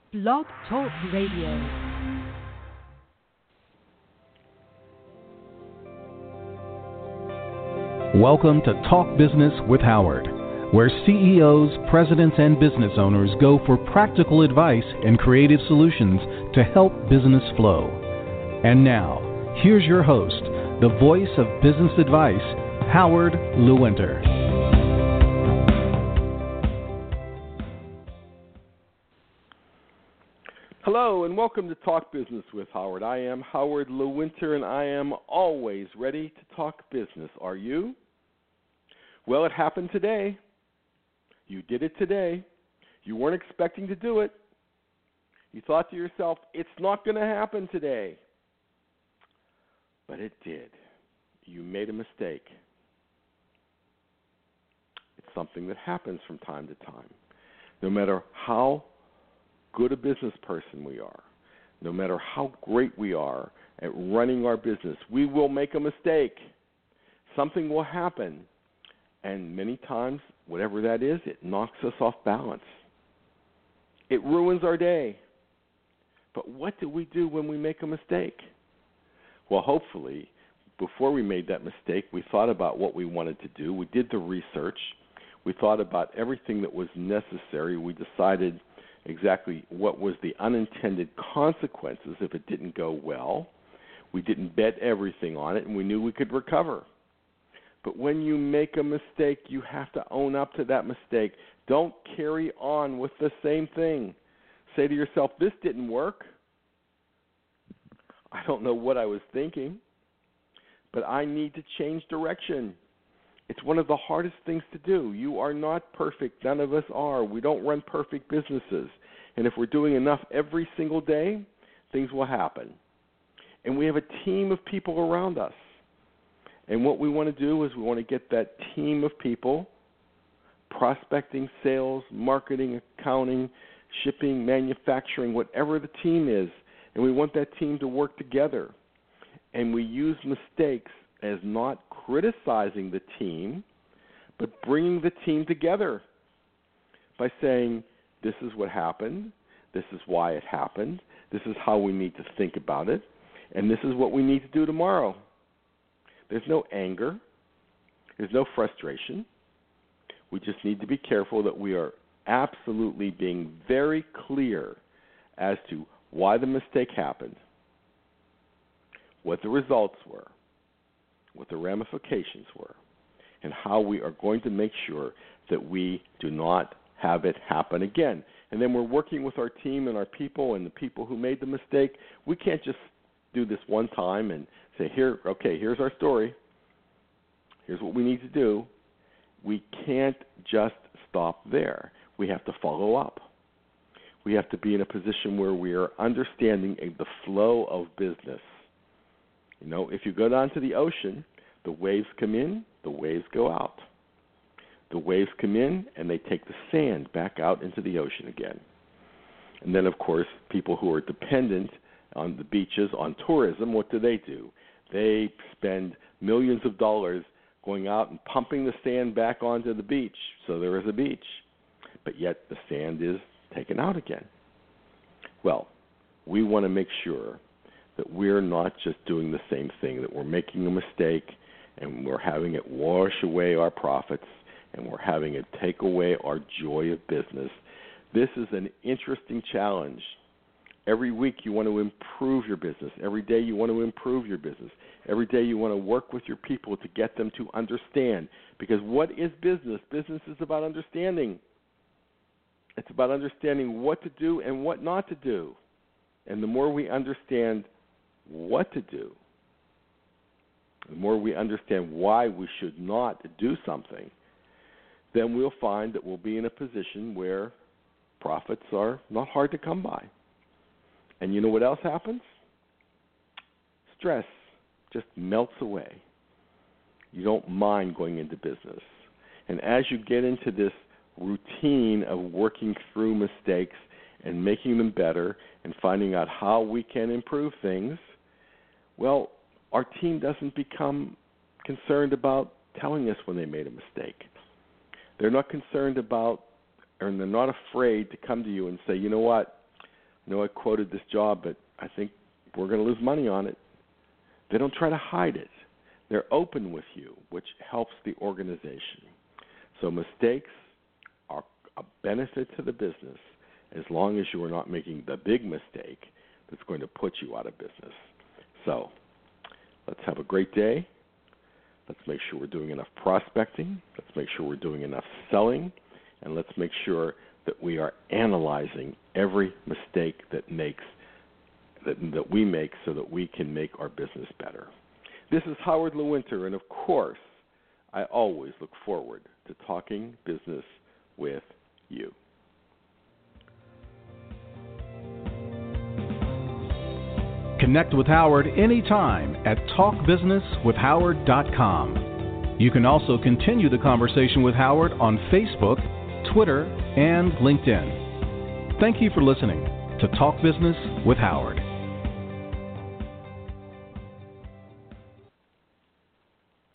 Blog Talk Radio. Welcome to Talk Business with Howard, where CEOs, presidents, and business owners go for practical advice and creative solutions to help business flow. And now, here's your host, the voice of business advice, Howard Lewinter. Hello and welcome to Talk Business with Howard. I am Howard Lewinter and I am always ready to talk business. Are you? Well, it happened today. You did it today. You weren't expecting to do it. You thought to yourself, it's not going to happen today. But it did. You made a mistake. It's something that happens from time to time. No matter how good a business person we are, no matter how great we are at running our business, we will make a mistake. Something will happen, and many times, whatever that is, it knocks us off balance. It ruins our day. But what do we do when we make a mistake? Well, hopefully, before we made that mistake, we thought about what we wanted to do. We did the research. We thought about everything that was necessary. We decided exactly what was the unintended consequences if it didn't go well. We didn't bet everything on it, and we knew we could recover. But when you make a mistake, you have to own up to that mistake. Don't carry on with the same thing. Say to yourself, this didn't work. I don't know what I was thinking, but I need to change direction. It's one of the hardest things to do. You are not perfect. None of us are. We don't run perfect businesses. And if we're doing enough every single day, things will happen. And we have a team of people around us. And what we want to do is we want to get that team of people, prospecting, sales, marketing, accounting, shipping, manufacturing, whatever the team is, and we want that team to work together. And we use mistakes as not criticizing the team, but bringing the team together by saying, this is what happened, this is why it happened, this is how we need to think about it, and this is what we need to do tomorrow. There's no anger. There's no frustration. We just need to be careful that we are absolutely being very clear as to why the mistake happened, what the results were, what the ramifications were, and how we are going to make sure that we do not have it happen again. And then we're working with our team and our people and the people who made the mistake. We can't just do this one time and say, here's our story. Here's what we need to do. We can't just stop there. We have to follow up. We have to be in a position where we are understanding the flow of business. You know, if you go down to the ocean, the waves come in, the waves go out. The waves come in, and they take the sand back out into the ocean again. And then, of course, people who are dependent on the beaches, on tourism, what do? They spend millions of dollars going out and pumping the sand back onto the beach, so there is a beach. But yet the sand is taken out again. Well, we want to make sure that we're not just doing the same thing, that we're making a mistake and we're having it wash away our profits and we're having it take away our joy of business. This is an interesting challenge. Every week you want to improve your business. Every day you want to improve your business. Every day you want to work with your people to get them to understand. Because what is business? Business is about understanding. It's about understanding what to do and what not to do. And the more we understand what to do, the more we understand why we should not do something, then we'll find that we'll be in a position where profits are not hard to come by. And you know what else happens? Stress just melts away. You don't mind going into business. And as you get into this routine of working through mistakes and making them better and finding out how we can improve things, well, our team doesn't become concerned about telling us when they made a mistake. They're not concerned about, or they're not afraid to come to you and say, you know what, I quoted this job, but I think we're going to lose money on it. They don't try to hide it. They're open with you, which helps the organization. So mistakes are a benefit to the business as long as you are not making the big mistake that's going to put you out of business. So let's have a great day. Let's make sure we're doing enough prospecting. Let's make sure we're doing enough selling. And let's make sure that we are analyzing every mistake that we make so that we can make our business better. This is Howard Lewinter, and of course, I always look forward to talking business with you. Connect with Howard anytime at talkbusinesswithhoward.com. You can also continue the conversation with Howard on Facebook, Twitter, and LinkedIn. Thank you for listening to Talk Business with Howard.